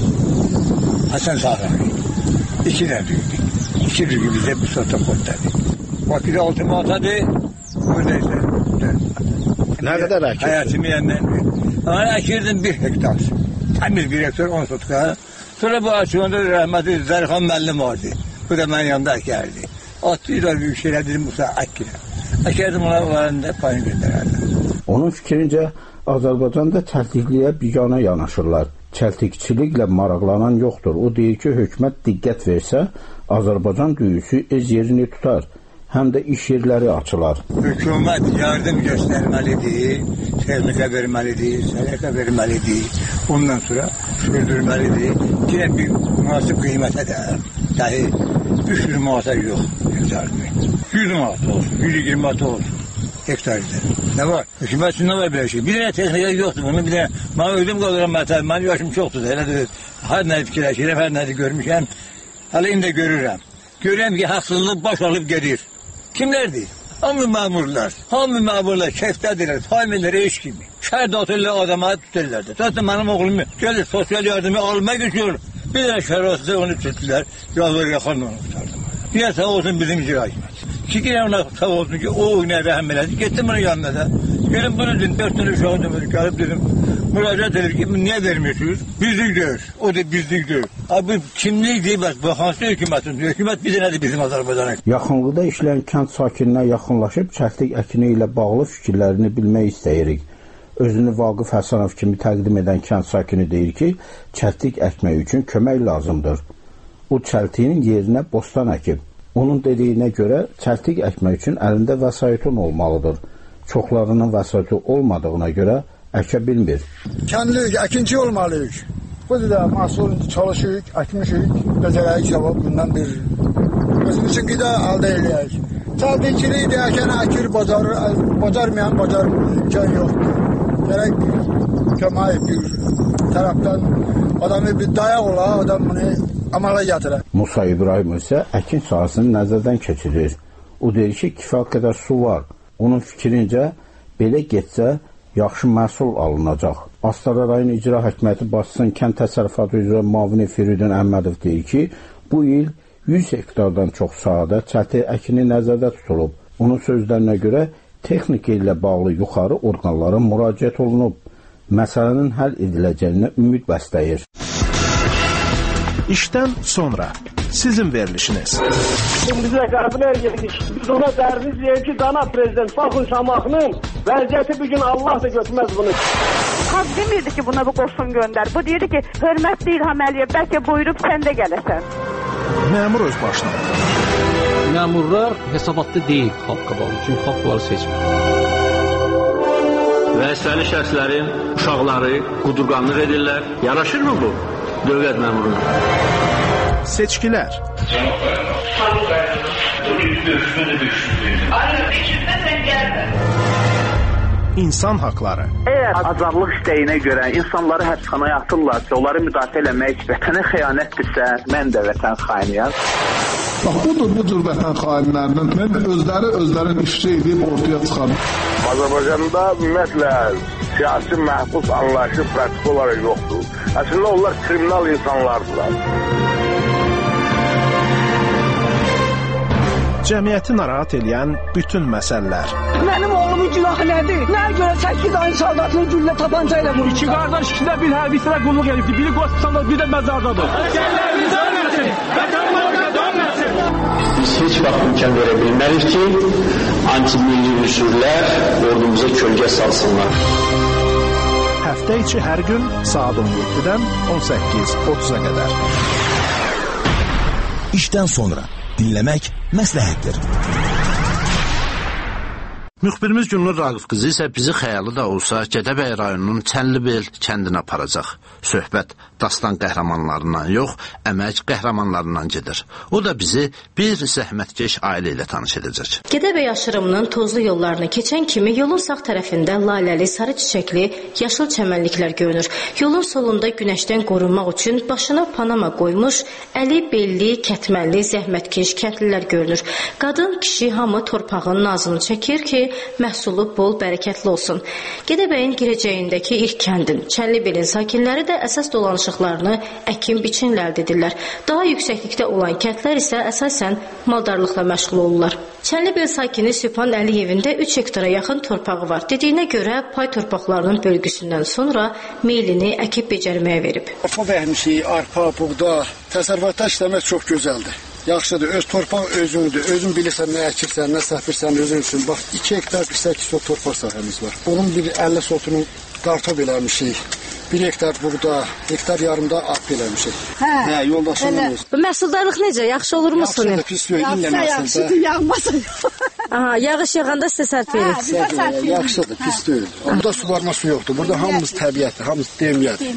Hasan Sağrani. İki dənədir. İki düzgü bizdə bu sorta koddadır. Bakıda 6 manatadır. Burada isə nə qədər əkir? Həyatımı yəndən. Ama əkirdim 1 hektar. Təmiz 1 hektar 10 sotka. Sonra bu açığında rəhməti Zərxan müəllim vardı. Bu da mənim yanımda əkərdi. Atıyla büyük şeyler dedim bu sefer əkirəm. Əkərdim ona varında payını göndərərdim. Onun fikrincə Azərbaycanda çəltikliyə biganə yanaşırlar. Çəltikçiliklə maraqlanan yoxdur. O deyir ki, hökumət diqqət versə, Azərbaycan düyüsü öz yerini tutar. Həm də iş yerləri açılar. Hökumət yardım göstərməlidir, texnika verməlidir, sənədə verməlidir. Ondan sonra sürdürməlidir. Yine bir münasib qiymətə də dahi 300 manata yox. 100 manat olsun, 120 manat olsun hektarda. Ne var? Hökumət üçün nə var belə şey? Bir dənə texnika yoxdur bunun, bir dənə. Mən öldüm qalıram məsələn, mənim yaşım çoxdur. Elə də hər nə fikirləşirəm, hər nədir görmüşəm. Hələ indi görürəm. Görürəm ki, haqsızlıq baş alıb gedir. Kimlerdir? Hamı məmurlar. Hamı məmurlar keyfdədirlər. Faymirlər eş kimi. Şəhərdə otururlar, adama tuturlar. Zaten mənim oğlum gəlir sosial yardımı almaq üçün bir dənə şərasıda onu tutdular. Yalvar yaxanla onu tutardım. Niyə sağ olsun bizim icra hikmət. Şükür ona sağ olsun ki o nə rəhəm elədi. Getdim bunun yanına da. Gelin bunu dedim 4 tane uşağı dedim. Gəlib dedim. Müracaat edir ki niyə vermiyorsunuz? Bizlik deyil. O da bizlik deyil. Abi kimlik deyil. Bu hansı hökumətin? Hökumət bizə nədir bizim Azərbaycan'a? Yaxınlıqda işləyən kənd sakininə yaxınlaşıb çəltik əkini ilə bağlı fikirlərini bilmək istəyirik. Özünü Vaqif Həsənov kimi təqdim edən kənd sakini deyir ki, çəltik əkmək üçün kömək lazımdır. O çəltiyin yerinə bostan əkib. Onun dediyinə görə çəltik əkmək üçün əlində vəsaitin olmalıdır. Çoxlarının vəsaiti olmadığına görə əkə bilmir. Kəndlik, əkinci olmalıyıq. Bu da mahsul çalışırıq, əkmişik, becərəyik savab bundan bir özüm üçün qida əldə eləyək. Çəltikçilik də əkən əkir, bacarmayan bacarmır, imkan yoxdur. Gərək kömək bir tərəfdən adamı bir dayaq ola, adam bunu amala gətirər. Musa İbrahim isə əkin sahəsini nəzərdən keçirir. O deyir ki, kifayət qədər su var. Onun fikrincə belə getsə yaxşı məhsul alınacaq. Astara rayon icra hakimiyyəti başçısının kənd təsərrüfatı üzrə müavini Firidun Əhmədov deyir ki, bu il 100 hektardan çox sahədə çəltik əkini nəzərdə tutulub. Onun sözlərinə görə texnika ilə bağlı yuxarı orqanlara müraciət olunub. Məsələnin həll ediləcəyinə ümid bəsləyir. İşdən sonra sizin verilişiniz. Bizə qəbilər yedik. Biz ona dəriniz deyək ki, dana prezident Baxın Şamaxının vəziyyəti bugün Allah da götürməz bunu. Xalq demirdi ki, buna bu qoşun göndər. Bu deyirdi ki, hörmət deyil Həməliyə, bəlkə buyurub sən də gələsən. Məmur öz başına. Məmurlar hesabatlı deyil xalq qabağı, çünki xalq bunları seçmir. Vəzifəli şəxslərin uşaqları qudurqanlıq edirlər. Yaraşırmı bu dövlət məmuruna? Seçkilər. İnsan haqları. Əgər azadlıq istəyinə görə insanları həbsxanaya atırlarsa, onları müdafiə eləmək vətənə xəyanətdirsə, mən də vətən xainiyəm. Bax, bu cür vətən xainlərindən mən özlərin işçi edib ortaya çıxarım. Azərbaycanda ümumiyyətlə siyasi məhbus anlayışı pratik olaraq yoxdur. Əslində onlar kriminal insanlardılar. Cəmiyyəti narahat edən bütün məsələlər. Mənim oğlumun günahı nədir? Nəyə görə 8 ayın saldatını güllə tapanca ilə vurur? İki qardaş ikisində bir hərbisinə qulluq edibdir. Biri qospitalda, bir də məzardadır. Əsgərlərimiz ölməsin! Vətənimizə dönməsin! Biz heç vaxt imkan verə bilmərik ki, anti-milli üsullər ordumuza kölgə salsınlar. Həftə içi hər gün saat 17-dən 18:30-a qədər. İşdən sonra dinləmək məsləhətdir. Müxbirimiz Gülnur Raqif qızı isə bizi xəyalı da olsa Gədəbəy rayonunun Çənlibel kəndinə aparacaq. Söhbət dastan qəhrəmanlarından yox, əmək qəhrəmanlarından gedir. O da bizi bir zəhmətkeş ailə ilə tanış edəcək. Gədəbəy aşırımının tozlu yollarını keçən kimi yolun sağ tərəfində laləli, sarı çiçəkli, yaşıl çəmənliklər görünür. Yolun solunda günəşdən qorunmaq üçün başına panama qoymuş, əli, belli, kətmənli, zəhmətkeş kəndlilər görünür. Qadın, kişi hamı torpağın nazını çəkir ki, məhsulu bol, bərəkətli olsun. Gədəbəyin girəcəyindəki ilk kəndin, Çənlibelin sakinləri də əsas dolanışıqlarını əkin biçinlə əldə edirlər. Daha yüksəklikdə olan kəndlər isə əsasən maldarlıqla məşğul olurlar. Çənlibel sakini Sübhan Əliyevin də 3 hektara yaxın torpağı var. Dediyinə görə pay torpaqlarının bölgüsündən sonra meylini əkib becərməyə verib. Arpa bəhmişik, arpa, buğda, təsərrüfatda işləmək çox gözəldir. Yaxşıdır, öz torpaq özündür. Özün bilirsən nə əkirsən, nə səpirsən özün üçün. Bax, 2 hektar 8 sot torpaq sahəmiz var. Bunun bir 50 sotunu kartof eləmişik. 1 hektar buğda, hektar yarımda arpa eləmişik. Hə, yoldaşımız. Bu məhsuldarlıq necə? Yaxşı olur mu sonu? Yaxşıdır, pis deyil, illə məhsulda. Yaxşıdır, yağmasın. Aha, yağış yağanda sizə sərt verir. Yaxşıdır, pis deyil. Burada suvarma su yoxdur. Burada hamımız təbiətdir, hamımız demiyədir.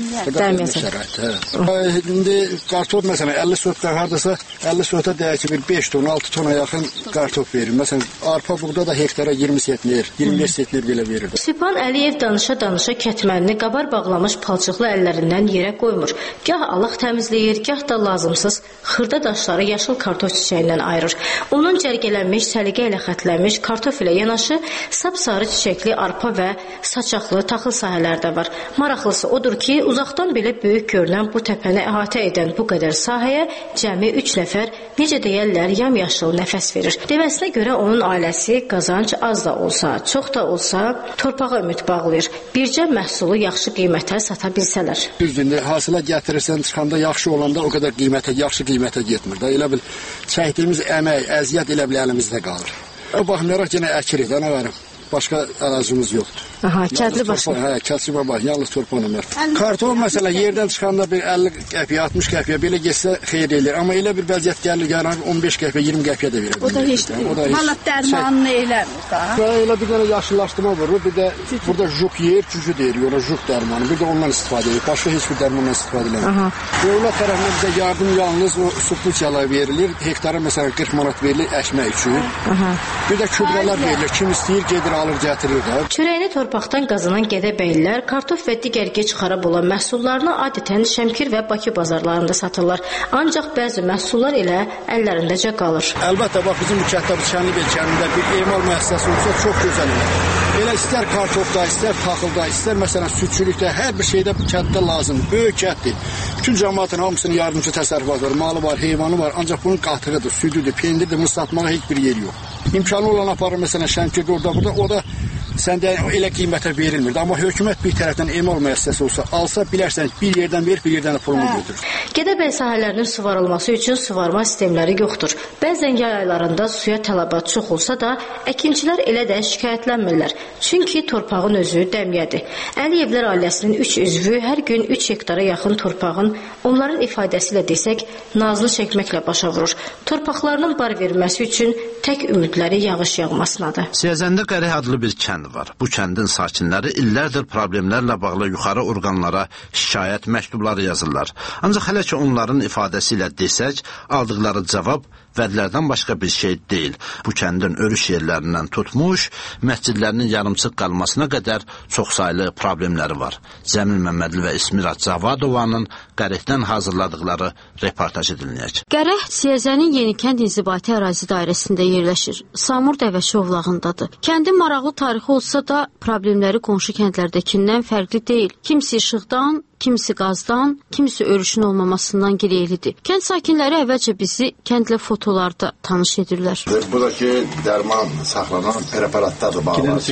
İndi kartof məsələn 50 sotlar hardasa 50 sota deyək ki, bir 5 ton, 6 tona yaxın kartof verir. Məsələn, arpa buğda da hektara 20 setlər, 25 setlər belə verir. Sübhan Əliyev danışa-danışa kətmənini qabar bağlamış palçıqlı əllərindən yerə qoymur. Gah alaq təmizləyir, gah da lazımsız xırda daşları yaşıl kartof çiçəyindən ayırır. Onun cərgələnmiş, səliqə ilə xətlənmiş kartof ilə yanaşı sapsarı çiçəkli arpa və saçaqlı taxıl sahələri də var. Maraqlısı odur ki, uzaqdan belə böyük görünən bu təpəni əhatə edən bu qədər sahəyə cəmi 3 nəfər, necə deyərlər, yamyaşıl nəfəs verir. Deməsinə görə onun ailəsi qazanc az da olsa, çox da olsa torpağa ümid bağlayır. Bircə məhsulu yaxşı qiymətə sata bilsələr. Düzdür, hasilə gətirirsən, çıxanda yaxşı olanda o qədər qiymətə, yaxşı qiymətə getmir. Elə bil, çəkdiyimiz əmək, əziyyət elə bil əlimizdə qalır. Baxmayaraq yenə əkirik, nə verim? Başqa ərazimiz yoxdur. Aha, kətli başqa. Hə, kətli bax, yalnız torpaqla var. Kartof məsələ yerdən çıxanda bir 50 qəpiyə, 60 qəpiyə belə getsə xeyir eləyir. Amma elə bir vəziyyət gəlir, 15 qəpiyə, 20 qəpiyə də verir. O da heç deyil. Manat dərmanını eləmir da. Elə bir dənə yaşıllaşdırma vurur, bir də burada juk yer, cücü deyir, yola juk dərmanı. Bir də ondan istifadə edir. Başqa heç bir dərmandan istifadə eləmir. Dövlət tərəfindən bizə yardım yalnız o subsidiyalar verilir. Hektara məsələn 40 manat verilir əkmək üçün. Bir də kübrələr verilir. Kim istəyir gedir alır gətirir də. Çörəyini torpaqdan qazanan Gədəbəylilər kartof və digər gec xarab olan məhsullarını adətən Şəmkir və Bakı bazarlarında satırlar. Ancaq bəzi məhsullar elə əllərindəcə qalır. Əlbəttə bax bizim bu kənddə Çənlibel kəndində bir emal müəssisəsi olsa çox gözəl olar. Elə istər kartofda, istər taxılda, istər məsələn südçülükdə hər bir şeydə bu kənddə lazımdır. Böyük kənddir. Bütün cəmaətin hamısının yardımçı təsərrüfatı var, malı var, heyvanı var. Ancaq bunun qatığıdır, südüdür, pendirdir, bunu satmağa heç bir yer yox. İmkanı olan aparır məsələn Şəmkirdə orada burada, o da səndə elə qiymətə verilmirdi. Amma hökumət bir tərəfdən emal müəssisəsi olsa, alsa bilərsən bir yerdən verir, bir yerdən də pulunu götürür. Gədəbəy sahələrinin suvarılması üçün suvarma sistemləri yoxdur. Bəzən yay aylarında suya tələbat çox olsa da, əkinçilər elə də şikayətlənmirlər. Çünki torpağın özü dəmiyədir. Əliyevlər ailəsinin 3 üzvü hər gün 3 hektara yaxın torpağın, onların ifadəsi ilə desək, nazını çəkməklə başa vurur. Torpaqlarının bar verilməsi üçün tək ümidləri yağış yağmasınadır. Siyəzəndə Qərih adlı bir kənd var. Bu kəndin sakinləri illərdir problemlərlə bağlı yuxarı orqanlara şikayət məktubları yazırlar. Ancaq hələ ki onların ifadəsi ilə desək, aldıqları cavab vədlərdən başqa bir şey deyil. Bu kəndin örüş yerlərindən tutmuş, məscidlərinin yarımçıq qalmasına qədər çoxsaylı problemləri var. Cəmil Məmmədli və İsmira Cavadovanın Qərihdən hazırladıqları reportajı dinləyək. Qərih Siyəzənin Yenikənd İnzibati ərazi dairəsində yerləşir. Samur Dəvəçi ovlağındadır. Kəndin maraqlı tarixi olsa da problemləri qonşu kəndlərdəkindən fərqli deyil. Kimisi işıqdan, kimisi qazdan, kimisi örüşün olmamasından gireylidir. Kənd sakinləri əvvəlcə bizi kəndlə fotolarda tanış edirlər. Buradakı dərman saxlanan preparatlardır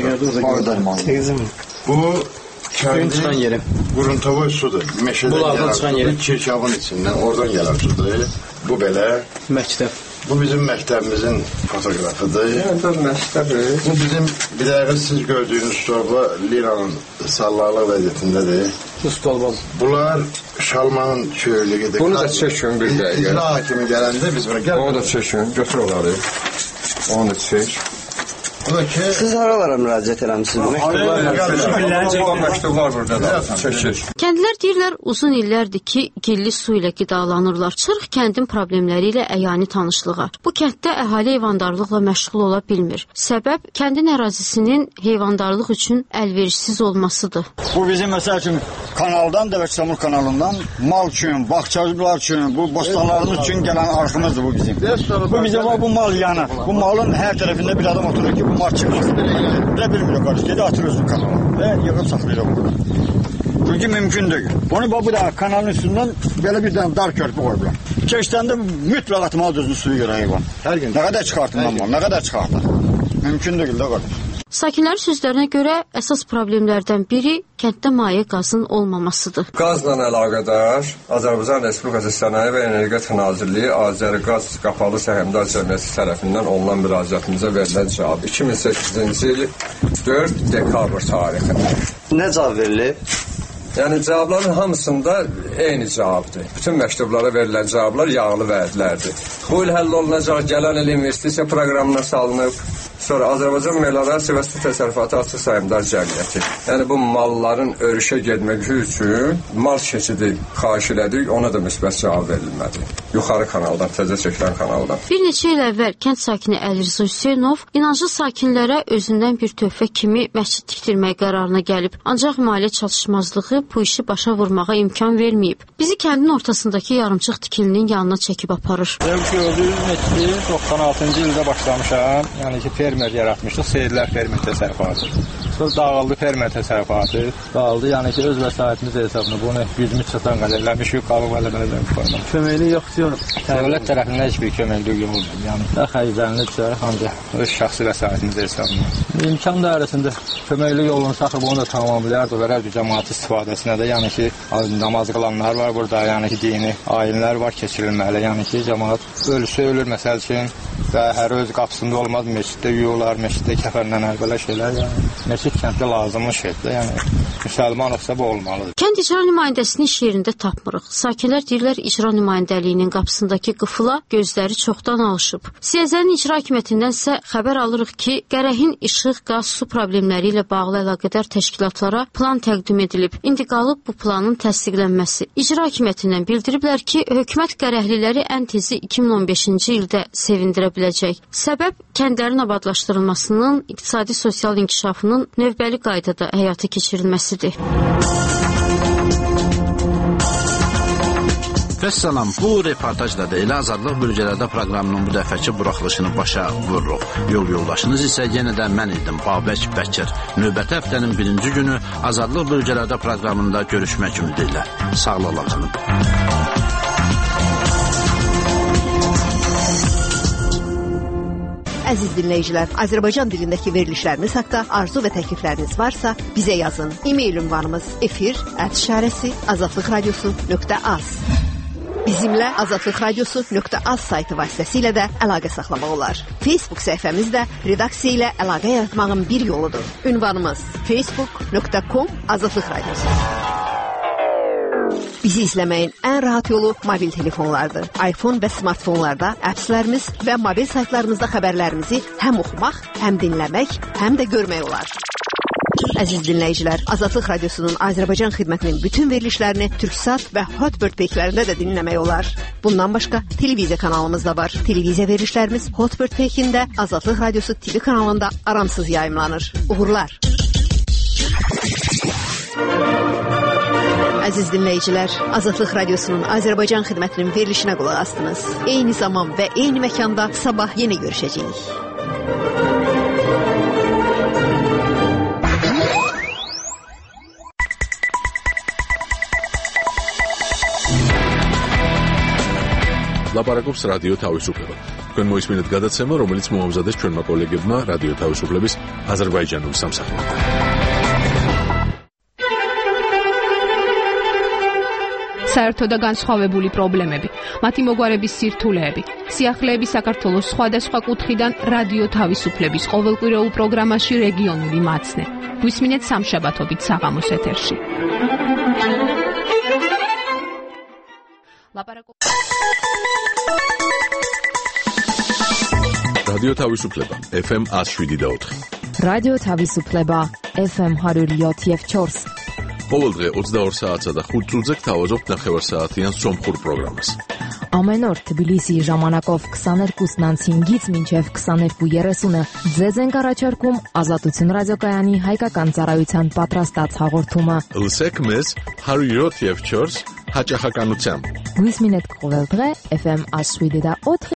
bağlı. Bu kəndin quruntovoy sudur. Meşədən gələn Kirkavın içindən, oradan gələn sudur. Bu belə. Məktəb. Bu bizim məktəbimizin fotoqrafıdır. Bu bizim bir dəqiqə siz gördüyünüz torba Liranın sallarlıq vəziyyətindədir. Bunlar Şalmanın köylüyüdür. Bunu da çəkin bir dəqiqə. İcra hakimi gələndə biz buna gəl. Onu da çəkin, götür onları. Onu da çək. Siz haralara müraciət eləmisiniz? Məktublar burada çəkir. Kəndlilər deyirlər uzun illərdir ki, gilli su ilə qidalanırlar. Çırıq kəndin problemləri ilə əyani tanışlığa. Bu kənddə əhali heyvandarlıqla məşğul ola bilmir. Səbəb kəndin ərazisinin heyvandarlıq üçün əlverişsiz olmasıdır. Bu bizim məsəl üçün kanaldan, Dəvəçamur kanalından mal üçün, bağçacılar üçün, bu bostanlarımız üçün gələn arxımızdır bu bizim. Bu bizim bu mal yanı. Bu malın hər tərəfində bir adam oturur ki, bu mal çıxmasın. Belə bilmiyor qarşı. Gedi atırıyorsun kanala və yığıb saxlayır burada. Çünki mümkün deyil. Onu bu da kanalın üstündən belə bir dənə dar körpü qoyublar. Keçdəndə mütləq atmalı düzünü suyu görə heyvan. Hər gün. Nə qədər çıxartın mal, nə qədər çıxartın. Mümkün deyil də qarşı. Sakinlərin sözlərinə görə əsas problemlərdən biri kənddə maye qazın olmamasıdır. Qazla əlaqədar Azərbaycan Respublikası Sənaye və Energetika Nazirliyi Azəriqaz Qapalı Səhmdar Cəmiyyəti tərəfindən olunan müraciətimizə verilən cavab 2008-ci il 4 dekabr tarixində. Nə cavab verilib? Yəni cavabların hamısında eyni cavabdır. Bütün məktublara verilən cavablar yağlı vədlərdir. Bu il həll olunacaq, gələn il investisiya proqramına salınıb. Sonra Azərbaycan Meliorasiya və Su Təsərrüfatı Açıq Səhmdar Cəmiyyəti. Yəni bu malların örüşə getməsi üçün mal keçidi xahiş elədik, ona da müsbət cavab verilmədi. Yuxarı kanaldan, təzə çəkilən kanaldan. Bir neçə il əvvəl kənd sakini Əlirza Hüseynov inanclı sakinlərə özündən bir töhfə kimi məscid tikdirmək qərarına gəlib. Ancaq maliyyə çatışmazlığı bu işi başa vurmağa imkan verməyib. Bizi kəndin ortasındakı yarımçıq tikilinin yanına çəkib aparır. Gördüyünüz məscidi 96-cı ildə başlamışam. Yəni ki, fermer yaratmışdıq, Seyirlər fermer təsərrüfatı. Sonra dağıldı fermer təsərrüfatı. Dağıldı, yəni ki, öz vəsaitimiz hesabına bunu gücümüz çatan qədər eləmişik, qalıb eləmələrdən qoyulur. Köməkli yoxdur. Dövlət tərəfindən heç bir köməkli yoxdur. Yəni, daha xərclənirsə, ancaq öz şəxsi vəsaitimiz hesabına. İmkan dairəsində köməkli yolunu saxıb onu da tamamlayardı, verərdi cəmaat istifadəsinə də. Yəni ki, namaz qılanlar var burada, yəni ki, dini ayinlər var keçirilməli. Yəni ki, cəmaat ölüsü ölür, məsəl üçün, və hər öz qapısında olmaz, məsciddə yuyurlar, məsciddə kəfənlənər, belə şeylər. Yəni, məscid kənddə lazımlı şeydir. Yəni, müsəlmanlıqsa bu olmalıdır. Kənd icra nümayəndəsini iş yerində tapmırıq. Sakinlər deyirlər, icra nümayəndəliyinin qapısındakı qıfıla gözləri çoxdan alışıb. Siyəzənin icra hakimiyyətindən isə xəbər alırıq ki, Qərəhin işıq, qaz, su problemləri ilə bağlı əlaqədar təşkilatlara plan təqdim edilib. İndi qalıb bu planın təsdiqlənməsi. İcra hakimiyyətindən bildiriblər ki, hökumət Qərəhliləri ən tezi 2015-ci ildə sevindirə biləcək. Səbəb kəndlərin abadlaşdırılmasının, iqtisadi-sosial inkişafının növbəli qaydada həyata keçirilməsidir. Vəssalam, bu reportajda da elə azadlıq bölgələrdə proqramının bu dəfəki buraxılışını başa vururuq. Yol yoldaşınız isə yenə də mən idim, Babək Bəkir. Növbəti həftənin birinci günü azadlıq bölgələrdə proqramında görüşmək ümidi ilə. Sağlıqla qalın. Əziz dinləyicilər, Azərbaycan dilindəki verilişlərimiz haqda arzu və təklifləriniz varsa, bizə yazın. E-mail ünvanımız efir@azadlıqradiosu.az. Bizimlə azadlıqradiosu.az saytı vasitəsilə də əlaqə saxlamaq olar. Facebook səhifəmiz də redaksiya ilə əlaqə yaratmağın bir yoludur. Ünvanımız facebook.com/azadlıqradiosu. Bizi izləməyin ən rahat yolu mobil telefonlardır. iPhone və smartfonlarda appslərimiz və mobil saytlarımızda xəbərlərimizi həm oxumaq, həm dinləmək, həm də görmək olar. Əziz dinləyicilər, Azadlıq Radiosunun Azərbaycan xidmətinin bütün verilişlərini Türksat və Hotbird peykilərində də dinləmək olar. Bundan başqa televiziya kanalımız da var. Televiziya verilişlərimiz Hotbird peykində Azadlıq Radiosu TV kanalında aramsız yayımlanır. Uğurlar! Əziz dinləyicilər, Azadlıq Radiosunun Azərbaycan xidmətinin verilişinə qulaq asdınız. Eyni zaman və eyni məkanda sabah yenə görüşəcəyik. ლაპარაკობს რადიო თავისუფლება. თქვენ მოისმინეთ გადაცემა, რომელიც მოამზადეს ჩვენმა კოლეგებმა რადიო თავისუფლების აზერბაიჯანულ სამსახურიდან. საერთო და განსხვავებული პრობლემები, მათი მოგვარების სირთულეები, სიახლეები საქართველოს სხვადასხვა კუთხიდან რადიო თავისუფლების ყოველკვირეულ პროგრამაში რეგიონული მაცნე. გვისმინეთ სამშაბათობით საღამოს ეთერში. რადიო თავისუფლება FM 107.4. რადიო თავისუფლება FM 107.4. ყოველდღე 22 საათსა და 5 წუთზე გთავაზობთ ნახევარსაათიან სომხურ პროგრამას. Ամեն օր Թբիլիսի ժամանակով 22:05-ից մինչև 22:30 ձեզ ենք առաջարկում Ազատություն ռադիոկայանի հայկական ծառայության պատրաստած հաղորդումը։ Լսեք մեզ 107.4 հաճախականությամբ։ Գույս մինետ կողել դրե FM 107.4